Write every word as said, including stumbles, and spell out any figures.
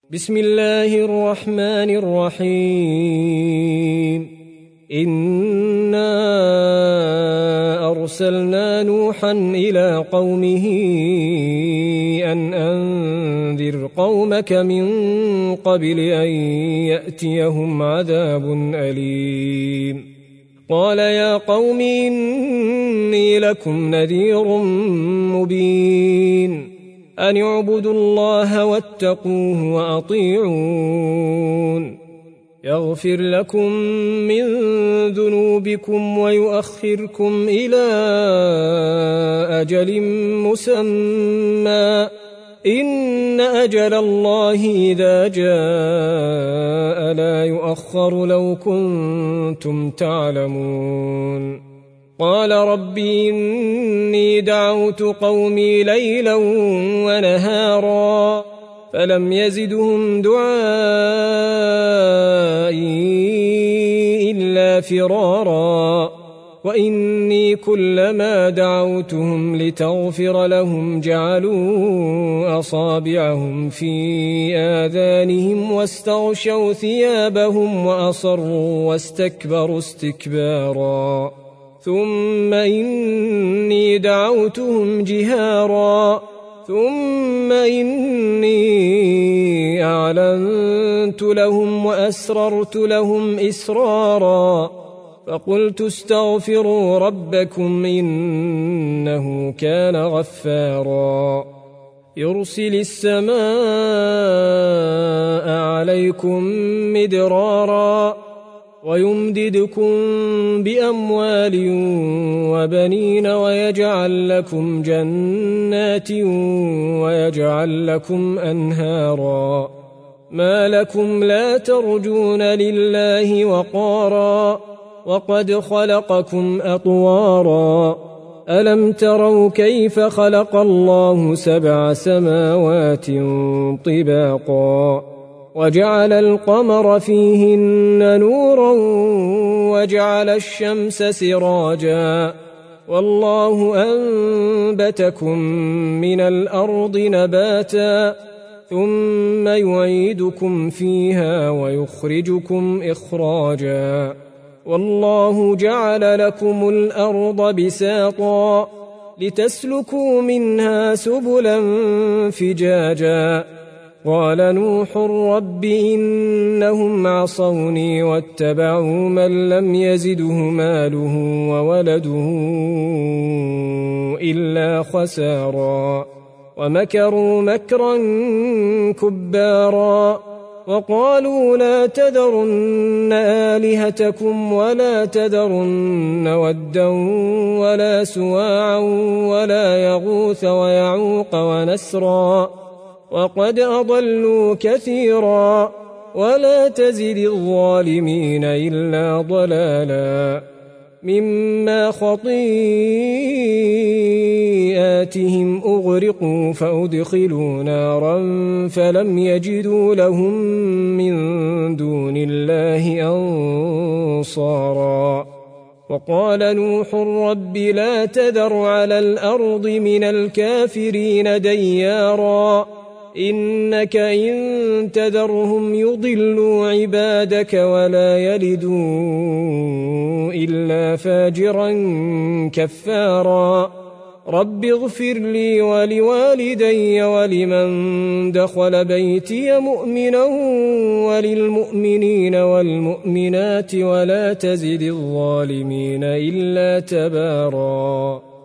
بسم الله الرحمن الرحيم إنا أرسلنا نوحا إلى قومه أن أنذر قومك من قبل أن يأتيهم عذاب أليم قال يا قوم إني لكم نذير مبين أن اعبدوا الله واتقوه وأطيعون يغفر لكم من ذنوبكم ويؤخركم إلى أجل مسمى إن أجل الله إذا جاء لا يؤخر لو كنتم تعلمون قال رب إني دعوت قومي ليلا ونهارا فلم يزدهم دعائي إلا فرارا وإني كلما دعوتهم لتغفر لهم جعلوا أصابعهم في آذانهم واستغشوا ثيابهم وأصروا واستكبروا استكبارا ثم إني دعوتهم جهارا ثم إني أعلنت لهم وأسررت لهم إسرارا فقلت استغفروا ربكم إنه كان غفارا يرسل السماء عليكم مدرارا ويمددكم بأموال وبنين ويجعل لكم جنات ويجعل لكم أنهارا ما لكم لا ترجون لله وقارا وقد خلقكم أطوارا ألم تروا كيف خلق الله سبع سماوات طباقا وجعل القمر فيهن نورا وجعل الشمس سراجا والله أنبتكم من الأرض نباتا ثم يعيدكم فيها ويخرجكم إخراجا والله جعل لكم الأرض بساطا لتسلكوا منها سبلا فجاجا قال نوح رب إنهم عصوني واتبعوا من لم يزده ماله وولده إلا خسارا ومكروا مكرا كبارا وقالوا لا تذرن آلهتكم ولا تذرن ودا ولا سواعا ولا يغوث ويعوق ونسرا وقد أضلوا كثيرا ولا تزد الظالمين إلا ضلالا مما خطيئاتهم أغرقوا فأدخلوا نارا فلم يجدوا لهم من دون الله أنصارا وقال نوح رب لا تذر على الأرض من الكافرين ديارا إنك إن تذرهم يضلوا عبادك ولا يلدوا إلا فاجرا كفارا رب اغفر لي ولوالدي ولمن دخل بيتي مؤمنا وللمؤمنين والمؤمنات ولا تزد الظالمين إلا تبارا